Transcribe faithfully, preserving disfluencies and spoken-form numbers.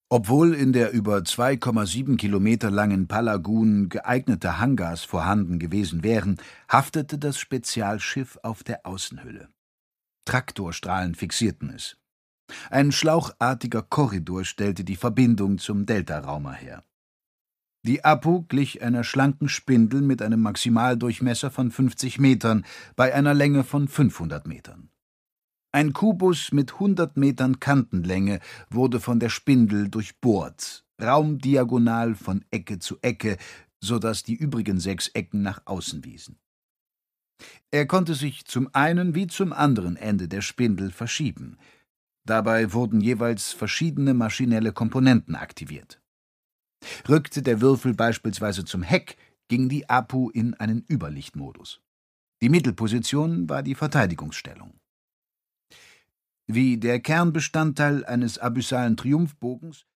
Obwohl in der über zwei Komma sieben Kilometer langen Palagun geeignete Hangars vorhanden gewesen wären, haftete das Spezialschiff auf der Außenhülle. Traktorstrahlen fixierten es. Ein schlauchartiger Korridor stellte die Verbindung zum Deltaraumer her. Die Apu glich einer schlanken Spindel mit einem Maximaldurchmesser von fünfzig Metern bei einer Länge von fünfhundert Metern. Ein Kubus mit hundert Metern Kantenlänge wurde von der Spindel durchbohrt, raumdiagonal von Ecke zu Ecke, so dass die übrigen sechs Ecken nach außen wiesen. Er konnte sich zum einen wie zum anderen Ende der Spindel verschieben. Dabei wurden jeweils verschiedene maschinelle Komponenten aktiviert. Rückte der Würfel beispielsweise zum Heck, ging die Apu in einen Überlichtmodus. Die Mittelposition war die Verteidigungsstellung. Wie der Kernbestandteil eines abyssalen Triumphbogens